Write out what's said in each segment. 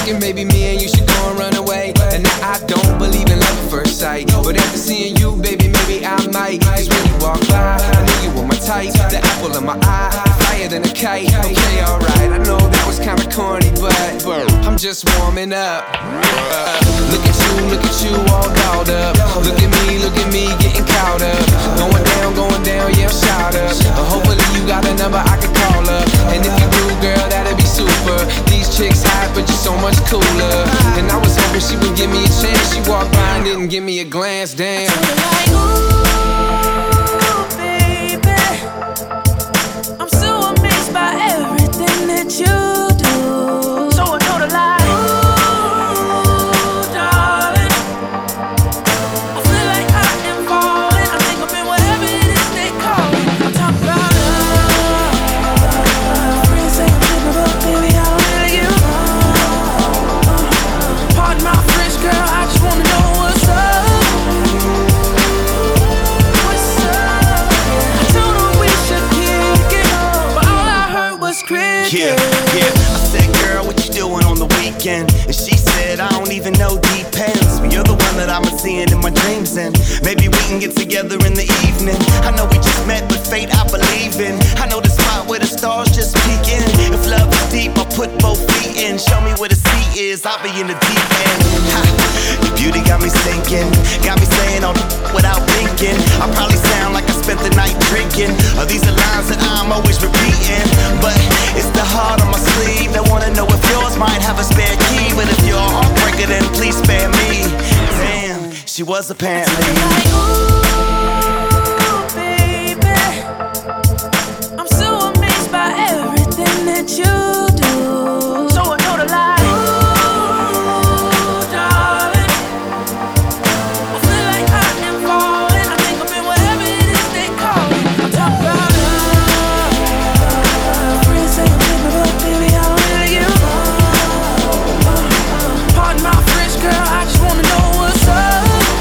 thinking maybe me and you should go and run away. And now I don't believe in love at first sight, but after seeing you, baby, maybe I might. Cause when you walk by, I knew you were my type. The apple of my eye, higher than a kite. Okay, alright, I know that was kinda corny, but I'm just warming up. Look at you, all dolled up. Look at me, getting caught up. Going down, yeah, I'm shot up. Hopefully you got a number I can call up. And if you do, girl, that'd be super. These chicks hot, but you're so much cooler. And I was hoping she would give me a chance. She walked by and didn't give me a glance, damn. I told her like, ooh, baby, I'm so amazed by everything that you do. So I told her like, ooh, darling, I feel like I am falling. I think I'm in whatever it is they call it. I'm talking about love. Friends say I'm tripping, but baby, I don't feel you. Pardon my French, girl, I just wanna know what's up. What's up? I told her we should kick it, but all I heard was cricket. Yeah. I said, girl, what you doing on the weekend? And she said, I don't even know, depends. But you're the one that I'm seeing in my dreams, and maybe we can get together in the evening. I know we just met, but fate I believe in. I know the spot where the stars just peeking. If love is deep, I'll put both feet in. Show me where the sea is, I'll be in the deep end. Ha, your beauty got me sinking, got me saying all the without thinking. I probably sound like I spent the night drinking. These are lines that I'm always repeating, but it's the heart on my sleeve. They wanna know if yours might have a spare key, but if you're a heartbreaker, then please spare me. Damn, she was apparently. Like, ooh, baby, I'm so amazed by everything that you do. So I told her like, ooh, darling, I feel like I am falling. I think I'm in whatever it is they call it. I'm talking about love. Friends say I'm tripping, but baby, I don't feel you. Pardon my French, girl, I just wanna know what's up.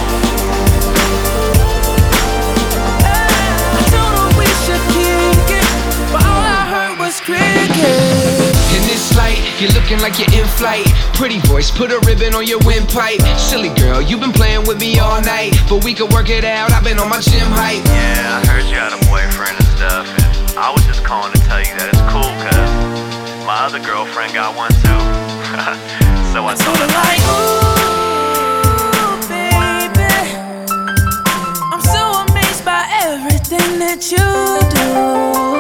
I told her we should kick it, but all I heard was cricket. In this light, you're looking like you're in flight. Pretty voice, put a ribbon on your windpipe. Silly girl, you've been playing with me all night, but we could work it out, I've been on my gym hype. Yeah, I heard you had a boyfriend and stuff, and I was just calling to tell you that it's cool, cause my other girlfriend got one too. So I told her Like, ooh, baby, I'm so amazed by everything that you do.